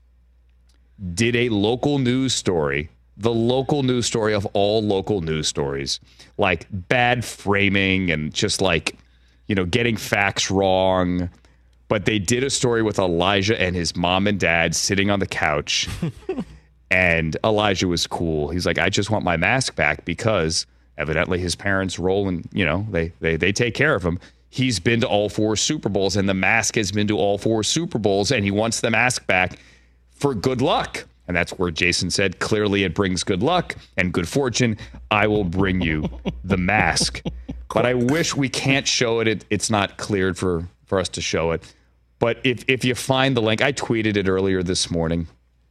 did a local news story, the local news story of all local news stories, like bad framing and just like, you know, getting facts wrong. But they did a story with Elijah and his mom and dad sitting on the couch. And Elijah was cool. He's like, I just want my mask back because evidently his parents roll and, you know, they, they, they take care of him. He's been to all four Super Bowls, and the mask has been to all four Super Bowls, and he wants the mask back for good luck. And that's where Jason said, clearly it brings good luck and good fortune. I will bring you the mask. But I wish we can't show it. it it's not cleared for, for us to show it. But if, if you find the link, I tweeted it earlier this morning.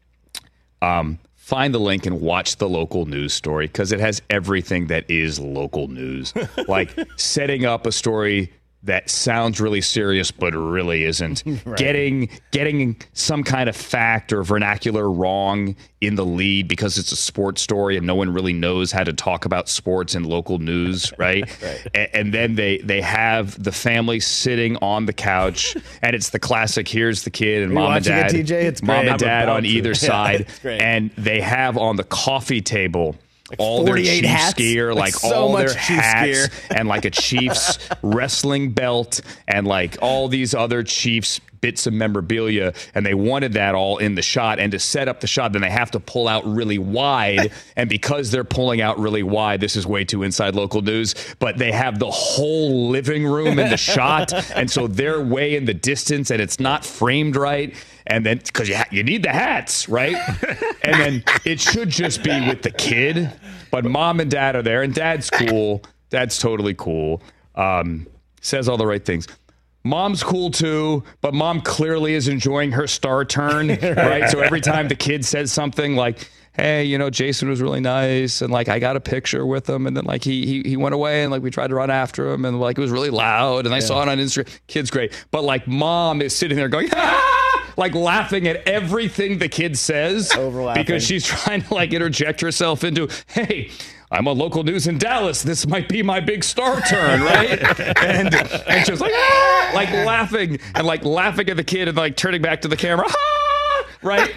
Um, find the link and watch the local news story because it has everything that is local news. Like setting up a story that sounds really serious but really isn't. Right. Getting getting some kind of fact or vernacular wrong in the lead because it's a sports story and no one really knows how to talk about sports in local news, right? Right. And, and then they they have the family sitting on the couch, and it's the classic. Here's the kid and Are you mom and watching it, dad, T J? It's mom great. and dad I'm on about either to. side, Yeah, it's great. and they have on the coffee table. Like all their forty-eight Chiefs hats? gear, Like like, so all much their Chiefs hats, gear. and like a Chiefs wrestling belt, and like all these other Chiefs bits of memorabilia, and they wanted that all in the shot. And to set up the shot, then they have to pull out really wide. And because they're pulling out really wide, this is way too inside local news, but they have the whole living room in the shot, and so they're way in the distance, and it's not framed right. And then, because you, ha- you need the hats, right? And then it should just be with the kid. But mom and dad are there, and dad's cool. Dad's totally cool. Um, says all the right things. Mom's cool too, but mom clearly is enjoying her star turn, right? So every time the kid says something like, hey, you know, Jason was really nice, and like I got a picture with him, and then like he he he went away, and like we tried to run after him, and like it was really loud, and I yeah. saw it on Instagram. Kid's great, but like mom is sitting there going, ah! like laughing at everything the kid says because she's trying to like interject herself into, hey, I'm on local news in Dallas. This might be my big star turn, right? and and she's like, ah! like laughing and like laughing at the kid and like turning back to the camera, ah! right?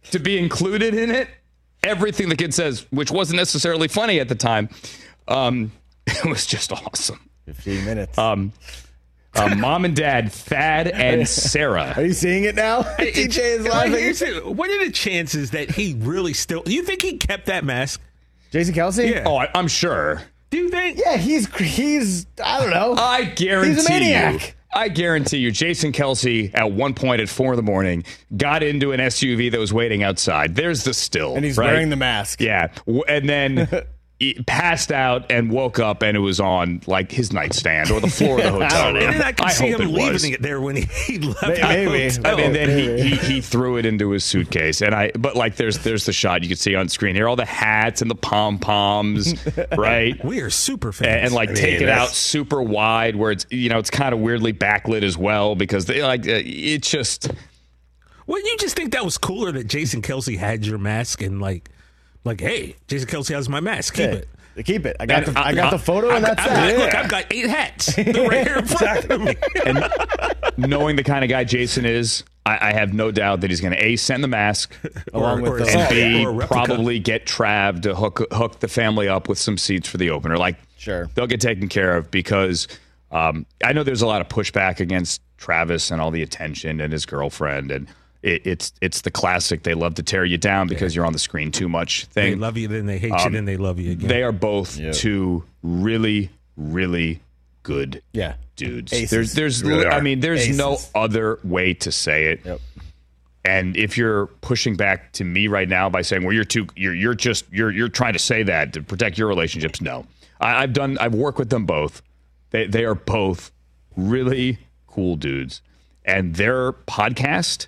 to be included in it. Everything the kid says, which wasn't necessarily funny at the time, um, it was just awesome. fifteen minutes. Um, uh, Mom and Dad, Thad and Sarah. Are you seeing it now? D J is Like, laughing. here's the- what are the chances that he really still? Do you think he kept that mask? Jason Kelsey? Yeah. Oh, I, I'm sure. Do you think? Yeah, he's he's I don't know. I guarantee He's a maniac. you. I guarantee you, Jason Kelsey at one point at four in the morning got into an S U V that was waiting outside. There's the still, And he's right? wearing the mask. Yeah, W- and then he passed out and woke up, and it was on like his nightstand or the floor of the hotel room. And then I can see hope him it leaving was. it there when he, he left. Maybe. the Maybe. hotel. And then he, Maybe. he he threw it into his suitcase, and I. But like, there's there's the shot you can see on screen here, all the hats and the pom poms, right? We are super fans. And, and like I mean, take it out that's- super wide, where it's you know it's kind of weirdly backlit as well because they like uh, it just. Wouldn't you just think that was cooler that Jason Kelsey had your mask and like, like, hey, Jason Kelsey has my mask. Keep Yeah. it. Keep it. I got And the I got the photo, and I've that's got, that. Look, I've got eight hats. They're right here in front of me. And knowing the kind of guy Jason is, I, I have no doubt that he's going to A, send the mask, Along with or, the- and Oh, B, yeah, or a replica. probably get Trav to hook hook the family up with some seats for the opener. Like, Sure. they'll get taken care of because um, I know there's a lot of pushback against Travis and all the attention and his girlfriend, and it, it's it's the classic they love to tear you down because you're on the screen too much They thing. love you, then they hate Um, you, then they love you again. They are both Yep. two really, really good Yeah. dudes. Aces. There's, there's, Really I are. mean, there's Aces. no other way to say it. Yep. And if you're pushing back to me right now by saying, "Well, you're too, you're, you're just, you're, you're trying to say that to protect your relationships," no, I, I've done, I've worked with them both. They, they are both really cool dudes, and their podcast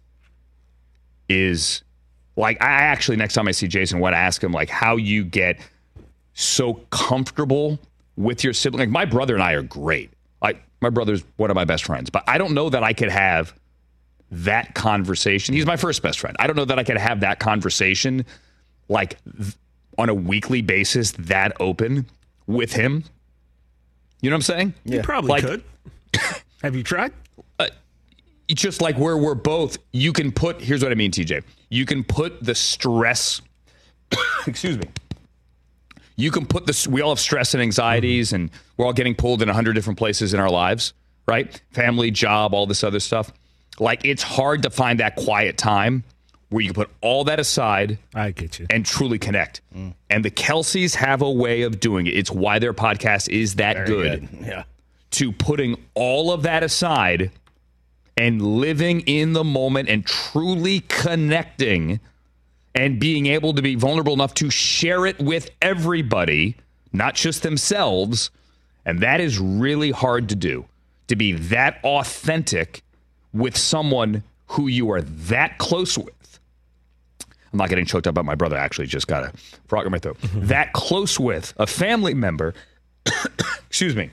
is like, I actually next time I see Jason, want to ask him like how you get so comfortable with your sibling. Like my brother and I are great. Like my brother's one of my best friends, but I don't know that I could have that conversation. He's my first best friend. I don't know that I could have that conversation like th- on a weekly basis that open with him. You know what I'm saying? You probably Like- could. Have you tried? It's just like where we're both, you can put, here's what I mean, T J. You can put the stress, excuse me. You can put this, we all have stress and anxieties, and we're all getting pulled in a hundred different places in our lives, right? Family, job, all this other stuff. Like, it's hard to find that quiet time where you can put all that aside I get you. and truly connect. And the Kelseys have a way of doing it. It's why their podcast is that Very good. Yeah. To putting all of that aside and living in the moment and truly connecting and being able to be vulnerable enough to share it with everybody, not just themselves. And that is really hard to do, to be that authentic with someone who you are that close with. I'm not getting choked up, but my brother actually just got a frog in my throat. That close with a family member, excuse me,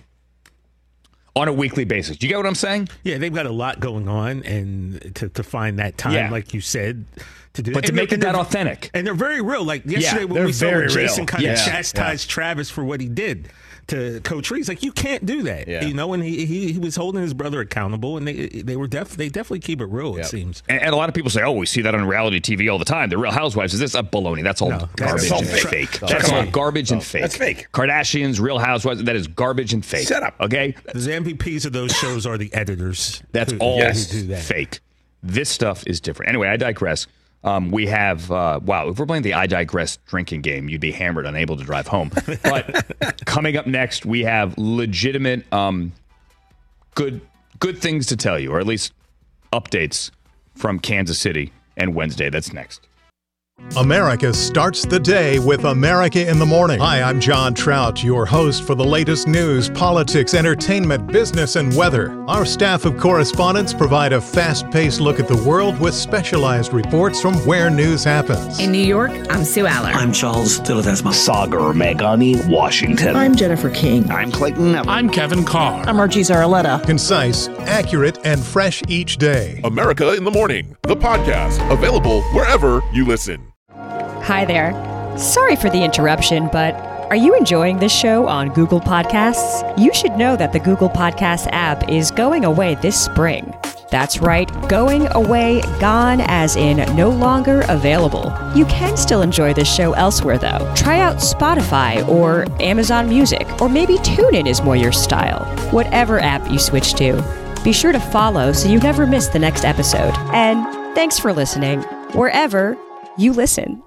on a weekly basis. You get what I'm saying? Yeah, they've got a lot going on, and to, to find that time, Yeah. like you said, to do But and to they're- make it and that they're- authentic. And they're very real. Like yesterday when they're we saw very when Jason real. kind of Yeah, chastised Travis for what he did to Coach Reeves. Like, you can't do that. Yeah. You know, and he, he he was holding his brother accountable, and they they were def they definitely keep it real, it Yep. seems. And, and a lot of people say, "Oh, we see that on reality T V all the time. The Real Housewives is this a baloney? That's all No, garbage that's all and fake. fake. That's That's all fake. garbage and fake. that's fake. Kardashians, Real Housewives, that is garbage and fake. Set up. Okay, The M V Ps of those shows are the editors. that's who, all who do that. fake. This stuff is different. Anyway, I digress. Um, we have, uh, wow, if we're playing the I digress drinking game, you'd be hammered, unable to drive home. But coming up next, we have legitimate, um, good, good things to tell you, or at least updates from Kansas City and Wednesday. That's next. America starts the day with America in the Morning. Hi, I'm John Trout, your host for the latest news, politics, entertainment, business, and weather. Our staff of correspondents provide a fast-paced look at the world with specialized reports from where news happens. In New York, I'm Sue Aller. I'm Charles Tiladesma. Sagar Meghani, Washington. I'm Jennifer King. I'm Clayton Neville. I'm Kevin Carr. I'm Archie Zaraletta. Concise, accurate, and fresh each day. America in the Morning, the podcast, available wherever you listen. Hi there. Sorry for the interruption, but are you enjoying this show on Google Podcasts? You should know that the Google Podcasts app is going away this spring. That's right, going away, gone as in no longer available. You can still enjoy this show elsewhere, though. Try out Spotify or Amazon Music, or maybe TuneIn is more your style. Whatever app you switch to, be sure to follow so you never miss the next episode. And thanks for listening, wherever you listen.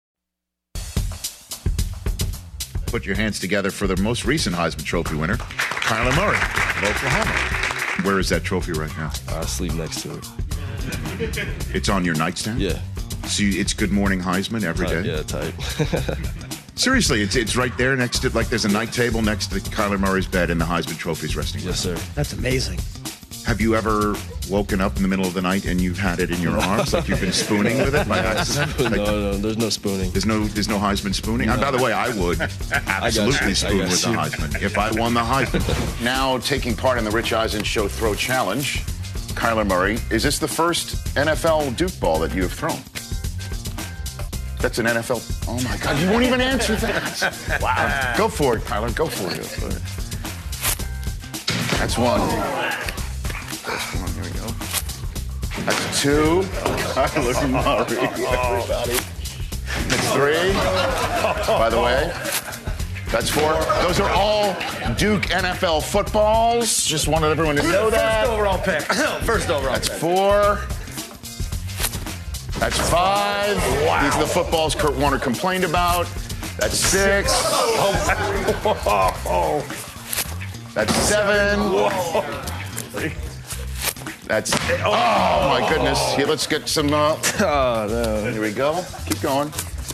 Put your hands together for the most recent Heisman Trophy winner, Kyler Murray of Oklahoma. Where is that trophy right now? I sleep next to it. It's on your nightstand? Yeah. So you, it's Good Morning Heisman every Type, day? Yeah, type. Seriously, it's it's right there next to, like there's a night table next to Kyler Murray's bed and the Heisman Trophy's resting. Yes, sir. That's amazing. Have you ever woken up in the middle of the night and you've had it in your arms, like you've been spooning with it by accident? No, Like, no, there's no spooning. There's no there's no Heisman spooning? No. And by the way, I would absolutely I spoon got with the you. Heisman if I won the Heisman. Now taking part in the Rich Eisen Show Throw Challenge, Kyler Murray, is this the first N F L Duke ball that you have thrown? That's an N F L. Oh my God, you won't even answer that. Wow. Go for it, Kyler. Go for it. That's one. That's one. Here we go. That's two. Kyler Murray, everybody. That's three. By the way, that's four. Those are all Duke N F L footballs. Just wanted everyone to know that. First overall pick. First overall That's pick. four. That's five. Wow. These are the footballs Kurt Warner complained about. That's six. Oh. That's seven. Whoa. That's oh my goodness. Here, let's get some. Uh, Oh, no. Here we go. Keep going.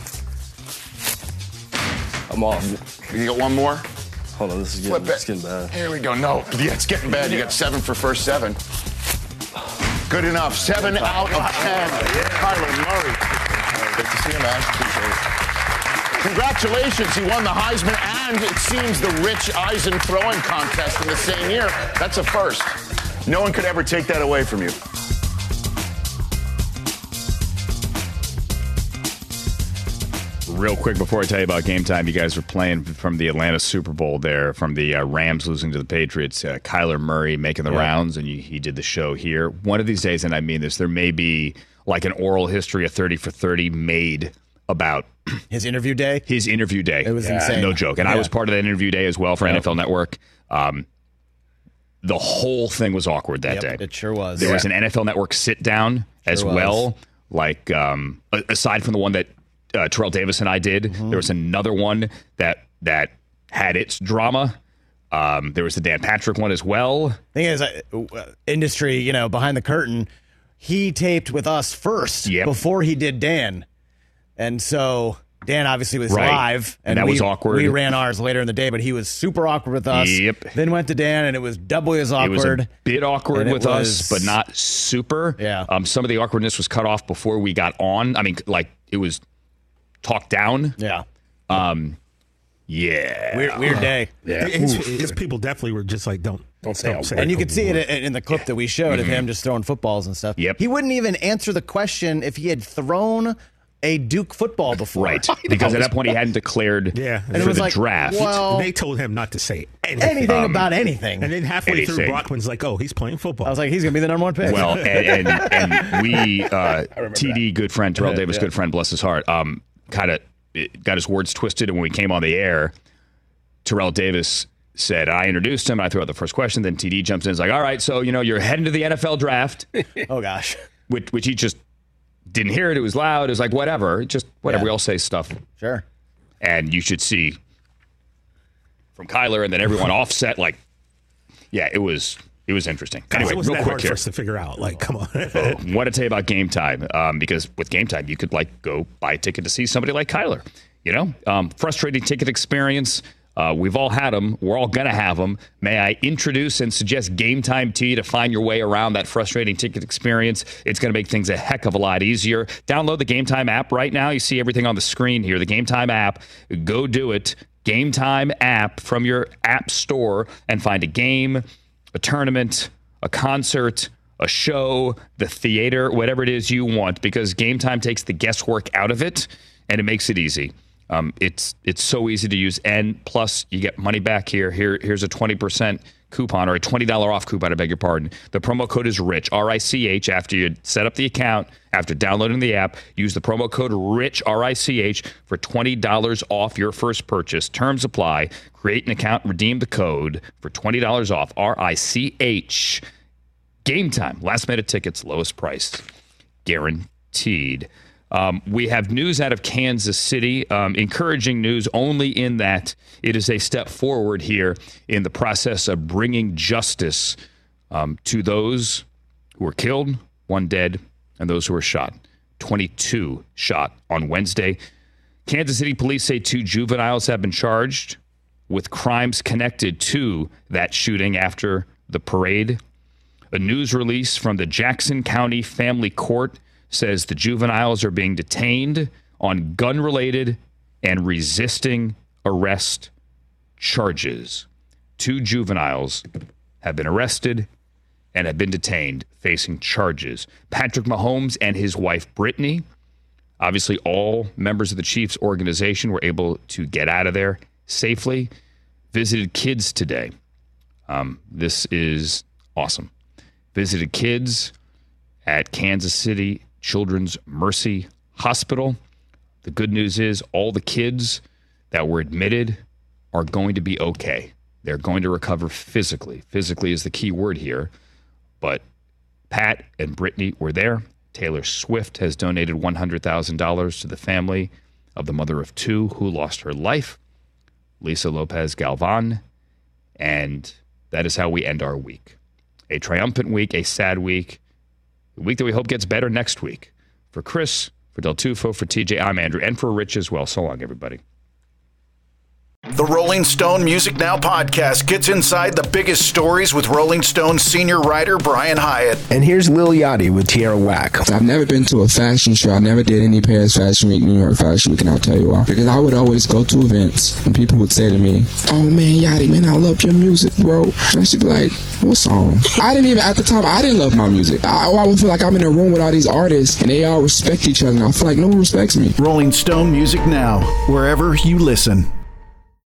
I'm off. You got one more. Hold on, this is Flip getting, it. it's getting bad. Here we go. No, yeah, it's getting bad. You got seven for first seven. Good enough. Seven out of ten. Kyler Murray. Good to see you, man. Appreciate it. Congratulations. He won the Heisman and it seems the Rich Eisen throwing contest in the same year. That's a first. No one could ever take that away from you. Real quick before I tell you about game time, you guys were playing from the Atlanta Super Bowl there, from the uh, Rams losing to the Patriots. Uh, Kyler Murray making the Yeah. rounds, and you, he did the show here. One of these days, and I mean this, there may be like an oral history of thirty for thirty made about his interview day. His interview day. It was Yeah. insane. No joke. And I Yeah. was part of that interview day as well for N F L Network. Um, the whole thing was awkward that Yep, day. it sure was. There Yeah. was an N F L Network sit down as was. well. Like um, a- aside from the one that uh, Terrell Davis and I did, Mm-hmm. there was another one that that had its drama. Um, there was the Dan Patrick one as well. Thing is, uh, industry, you know, behind the curtain, he taped with us first before he did Dan, and so Dan obviously was Right. live, And that we, was awkward. We ran ours later in the day, but he was super awkward with us. Yep. Then went to Dan, and it was doubly as awkward. It was a bit awkward And it with us, was- but not super. Yeah. Um, some of the awkwardness was cut off before we got on. I mean, like it was talked down. Yeah. Um, yeah. Weird, weird day. His, his people definitely were just like, don't, don't say don't say And it. you could see it in in the clip that we showed of him just throwing footballs and stuff. Yep. He wouldn't even answer the question if he had thrown a Duke football before. Right. Because at that point he hadn't declared Yeah. for And it was the like, draft. well- they told him not to say anything. Anything Um, about anything. And then halfway through, anything. Brockman's like, oh, he's playing football. I was like, he's going to be the number one pick. Well, and, and, and we, uh, T D, good friend, Terrell Yeah, Davis, yeah. good friend, bless his heart, um, kind of got his words twisted. And when we came on the air, Terrell Davis said, I introduced him, I threw out the first question. Then T D jumps in and is like, all right, so, you know, you're heading to the N F L draft, oh, gosh. which, which he just didn't hear it. It was loud. It was like, whatever, just whatever. Yeah. We all say stuff. Sure. And you should see from Kyler and then everyone offset, like, yeah, it was it was interesting. Guys, Anyway, it wasn't real that quick hard here. for us to figure out. Like, come on. Want to tell you about Game Time, um, because with Game Time, you could like go buy a ticket to see somebody like Kyler. You know, um, frustrating ticket experience. Uh, we've all had them. We're all going to have them. May I introduce and suggest Game Time to you to find your way around that frustrating ticket experience? It's going to make things a heck of a lot easier. Download the Game Time app right now. You see everything on the screen here. The Game Time app. Go do it. Game Time app from your app store and find a game, a tournament, a concert, a show, the theater, whatever it is you want, because Game Time takes the guesswork out of it and it makes it easy. Um, it's it's so easy to use, and plus you get money back here. Here here's a twenty percent coupon, or a twenty dollars off coupon, I beg your pardon. The promo code is RICH, R I C H. After you set up the account, after downloading the app, use the promo code RICH, R I C H, for twenty dollars off your first purchase. Terms apply. Create an account, redeem the code for twenty dollars off, R I C H. Game time. Last minute tickets, lowest price. Guaranteed. Um, we have news out of Kansas City, um, encouraging news only in that it is a step forward here in the process of bringing justice um, to those who were killed, one dead, and those who were shot. twenty-two shot on Wednesday. Kansas City police say two juveniles have been charged with crimes connected to that shooting after the parade. A news release from the Jackson County Family Court says the juveniles are being detained on gun-related and resisting arrest charges. Two juveniles have been arrested and have been detained facing charges. Patrick Mahomes and his wife Brittany, obviously all members of the Chiefs organization, were able to get out of there safely, visited kids today. Um, this is awesome. Visited kids at Kansas City Children's Mercy Hospital. The good news is all the kids that were admitted are going to be okay. They're going to recover physically. Physically is the key word here. But Pat and Brittany were there. Taylor Swift has donated one hundred thousand dollars to the family of the mother of two who lost her life, Lisa Lopez Galvan. And that is how we end our week. A triumphant week, a sad week, a week that we hope gets better next week. For Chris, for Del Tufo, for T J, I'm Andrew, and for Rich as well. So long, everybody. The Rolling Stone Music Now podcast gets inside the biggest stories with Rolling Stone senior writer Brian Hyatt. And here's Lil Yachty with Tierra Whack. I've never been to a fashion show. I never did any Paris Fashion Week, New York Fashion Week, and I'll tell you why. Because I would always go to events and people would say to me, "Oh man, Yachty, man, I love your music, bro." And I should be like, "What song?" I didn't even, at the time, I didn't love my music. I, I would feel like I'm in a room with all these artists and they all respect each other, and I feel like no one respects me. Rolling Stone Music Now, wherever you listen.